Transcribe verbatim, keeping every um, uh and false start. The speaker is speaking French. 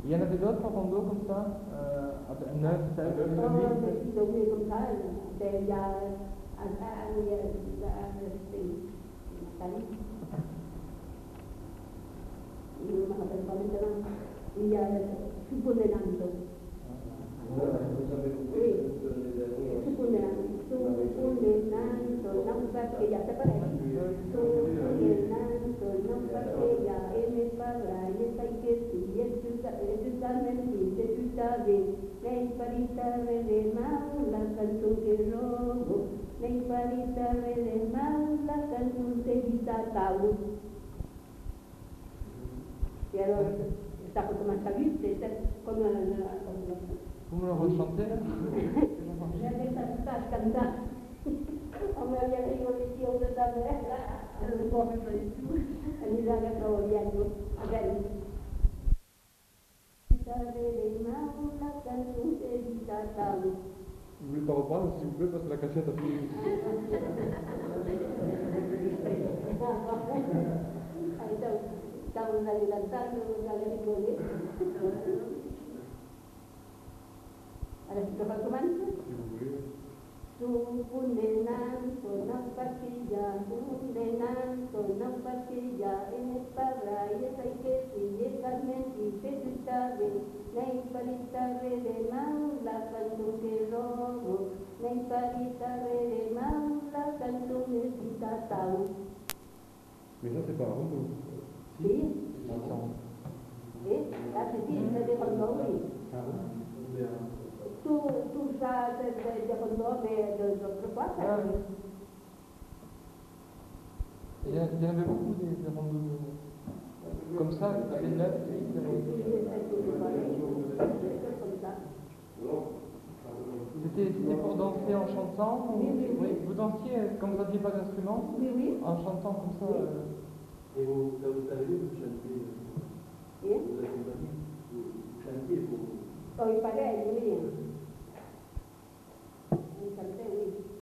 Il y en avait d'autres en rando comme ça, euh, neuf, sept, Oh, huit. mais si donc comme ça, ben, il y a un un il y a Nathalie. Je ne me rappelle pas maintenant. Il y a Supponenando. Oui, Supponenando, Supponenando, non perché ya te parece. Supponenando, non perché ya e me parla, e sai che si, e tu sa, e tu sa menti, e tu sabe, nei paritare le mal, la canzone che robo, nei paritare le mal, la canzone di Tatau. Et alors, ça recommence à vite, c'est comme un... Vous me le rechantez là? J'avais ça tout à cantar. On m'avait rigolé si on se savait, le pauvre pas du tout. Elle nous avait travaillé à nous, avec elle. Vous voulez pas reprendre, s'il vous plaît, parce que la cassette a fini. Estamos adelantando, ya le rigolé. Ahora sí que va a comenzar. Si vous voulez. Supponenando, non partilla, supponenando, non partilla, e ne parla, e sai che si, e calmenti, se tu sabe, nei paritare le man, la canzone robo, nei paritare le man, la canzone di Tatau. Mais ça, c'est pas un rondo. Si? Eh? Là, c'est si, c'est des rondos, oui. Tout, tout ça, c'est des rondos, mais d'autres fois, ça. Il y, a, il y en avait beaucoup des, des randos comme ça, avec neuf, huit. C'était pour danser en chantant ou... Oui, oui, oui. Vous dansiez quand vous n'aviez pas d'instrument? Oui, oui. En chantant comme ça. Oui. Euh... Et vous, là, vous savez, vous chantez, Et? vous accompagnez, vous chantez pour... Oh, il paraît, oui.